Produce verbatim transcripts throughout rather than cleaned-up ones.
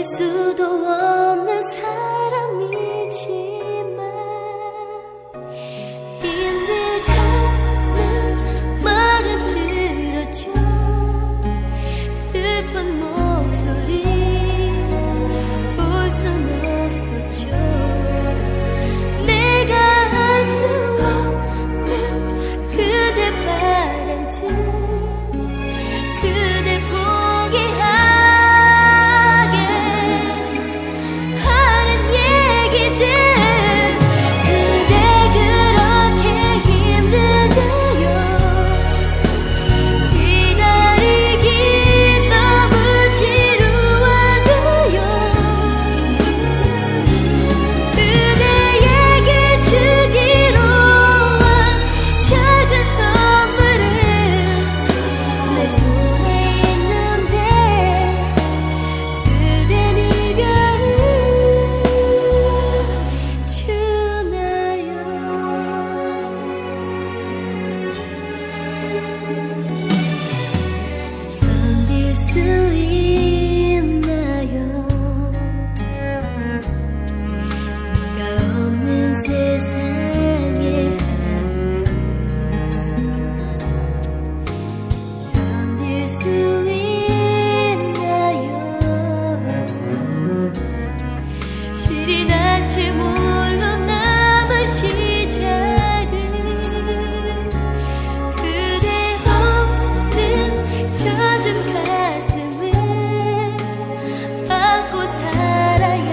수도 없는 사람이지만 힘들다는 말은 들었죠. 슬픈 목소리 볼 순 없었죠. 내가 할 수 없는 그대 바람 틈 그댈 포기하 수 있나요? 네가 없는 세상의 하루를 견딜 수 있나요? 실이 날지 몰라 남은 시작은 그대 없는 젖은 가슴을 안고 살아야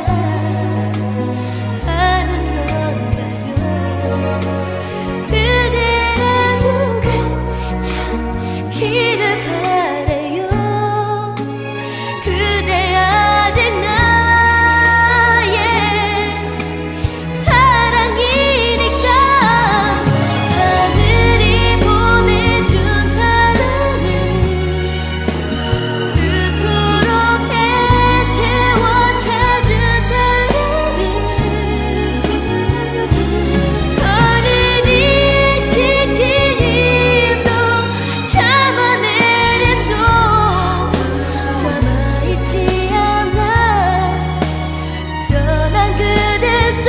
하는 건가요? 그대라도 괜찮기를 바래요. 그대 아직 나의 사랑이니까. 하늘이 보내준 사랑을 그토록 애태워 찾은 사랑을 어른이 시킨 힘도 참아낼 힘도 남아있지 않아. 떠난 그댈 또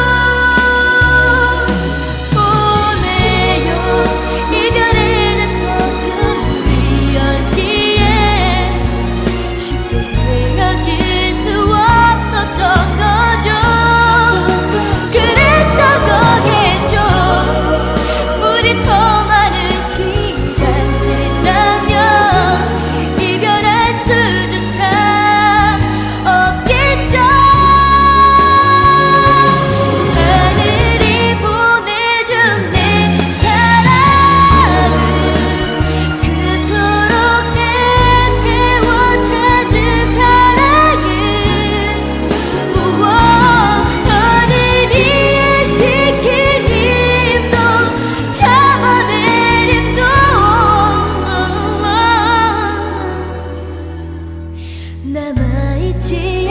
보내요. 이별의 내서준 우리였기에 쉽게 헤어질 수 없었던 거죠. 그랬던 거겠죠. 우리 더 많은 시간 지나면 이별할 수조차 없겠죠. 하늘이 보내준 내 사랑은 그토록 애태워 찾은 사랑은 우와 어른이 시킨 힘도 참아낼 힘도 남아있지